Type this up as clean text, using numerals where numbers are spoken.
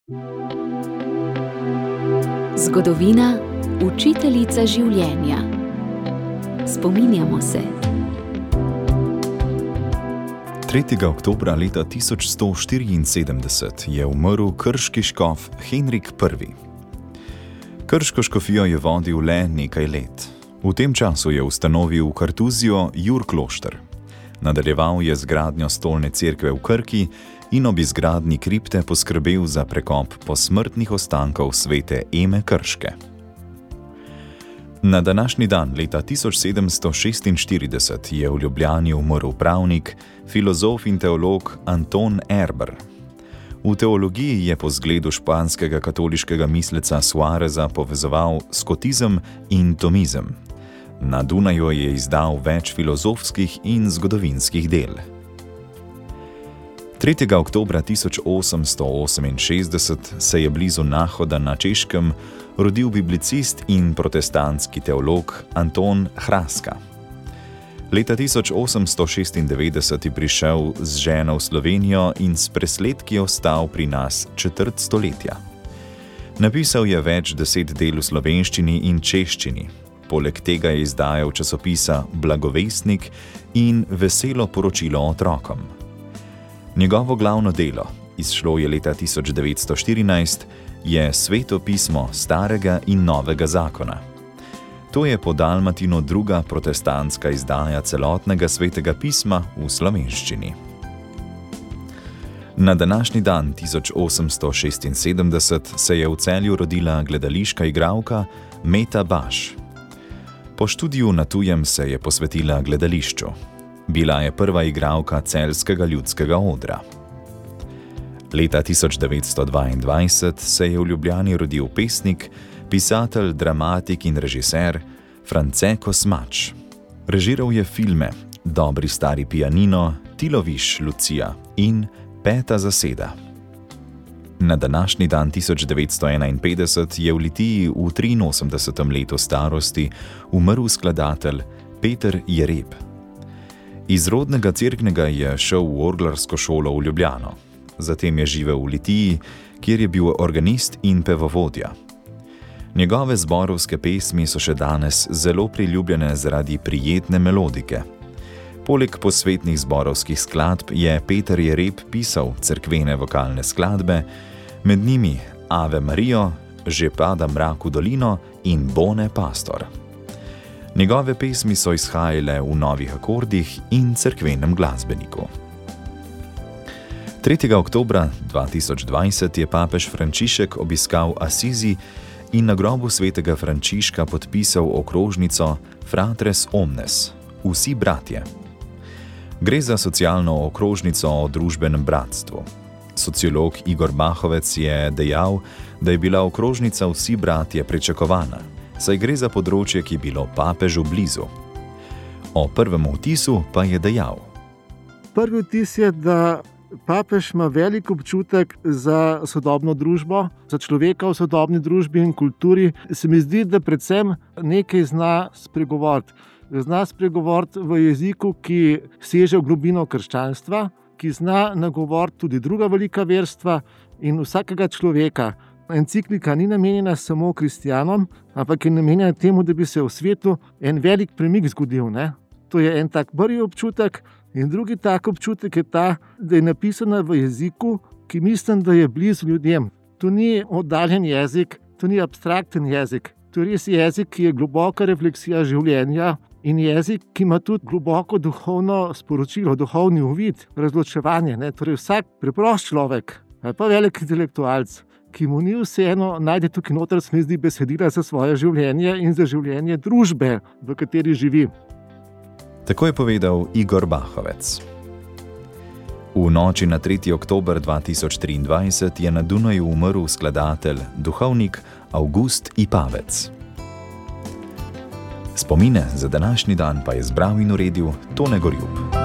Zgodovina, učiteljica življenja. Spominjamo se. 3. oktobra leta 1174 je umrl krški škof Henrik I. Krško škofijo je vodil le nekaj let. V tem času je ustanovil kartuzijo Jurklošter. Nadaljeval je z gradnjo stolne cerkve v Krki in ob izgradnji kripte poskrbel za prekop posmrtnih ostankov svete Eme Krške. Na današnji dan leta 1746 je v Ljubljani umrl pravnik, filozof in teolog Anton Erber. V teologiji je po zgledu španskega katoliškega misleca Suareza povezoval skotizem in tomizem. Na Dunaju je izdal več filozofskih in zgodovinskih del. 3. oktobra 1868 se je blizu Nahoda na Češkem rodil biblicist in protestantski teolog Anton Hraska. Leta 1896 je prišel z ženo v Slovenijo in s presledki ostal pri nas četrt stoletja. Napisal je več 10 del v slovenščini in češčini. Poleg tega je izdajal časopisa Blagovestnik in Veselo poročilo otrokom. Njegovo glavno delo, izšlo je leta 1914, je Sveto pismo Starega in Novega zakona. To je po Dalmatinu druga protestantska izdaja celotnega Svetega pisma v slovenščini. Na današnji dan 1876 se je v Celju rodila gledališka igralka Meta Baš. Po študiju na tujem se je posvetila gledališču. Bila je prva igralka celjskega ljudskega odra. Leta 1922 se je v Ljubljani rodil pesnik, pisatelj, dramatik in režiser France Kosmač. Režiral je filme Dobri stari pianino, Ti loviš, Lucija in Peta zaseda. Na današnji dan 1951 je v Litiji v 83. letu starosti umrl skladatelj Peter Jereb. Iz rodnega Cerknega je šel v orglarsko šolo v Ljubljano. Zatem je živel v Litiji, kjer je bil organist in pevovodja. Njegove zborovske pesmi so še danes zelo priljubljene zaradi prijetne melodike. Poleg posvetnih zborovskih skladb je Peter Jereb pisal cerkvene vokalne skladbe, med njimi Ave Marijo, Že pada mrak v dolino in Bone pastor. Njegove pesmi so izhajale v novih akordih in cerkvenem glasbeniku. 3. oktobra 2020 je papež Frančišek obiskal Asizi in na grobu svetega Frančiška podpisal okrožnico Fratres Omnes, vsi bratje. Gre za socialno okrožnico o družbenem bratstvu. Sociolog Igor Bahovec je dejal, da je bila okrožnica Vsi bratje pričakovana, saj gre za področje, ki je bilo papežu blizu. O prvem vtisu pa je dejal: Prvi vtis je, da papež ima velik občutek za sodobno družbo, za človeka v sodobni družbi in kulturi. Se mi zdi, da predvsem nekaj zna spregovoriti. Zna spregovoriti v jeziku, ki seže v globino krščanstva, ki zna nagovoriti tudi druga velika verstva in vsakega človeka. Enciklika ni namenjena samo kristjanom, ampak je namenjena temu, da bi se v svetu en velik premik zgodil. To je en tak prvi občutek. In drugi tak občutek je ta, da je napisana v jeziku, ki mislim, da je blizu ljudem. To ni oddaljen jezik, to ni abstrakten jezik. To je res jezik, ki je globoka refleksija življenja in jezik, ki ima tudi globoko duhovno sporočilo, duhovni uvid, razločevanje. Torej vsak preprost človek, ali pa velik intelektualec, ki mu ni vseeno, najde tukaj noter, se mi zdi, besedila za svoje življenje in za življenje družbe, v kateri živi. Tako je povedal Igor Bahovec. V noči na 3. oktober 2023 je na Dunaju umrl skladatelj, duhovnik Avgust Ipavec. Spomine za današnji dan pa je zbral in uredil Tone Gorjup.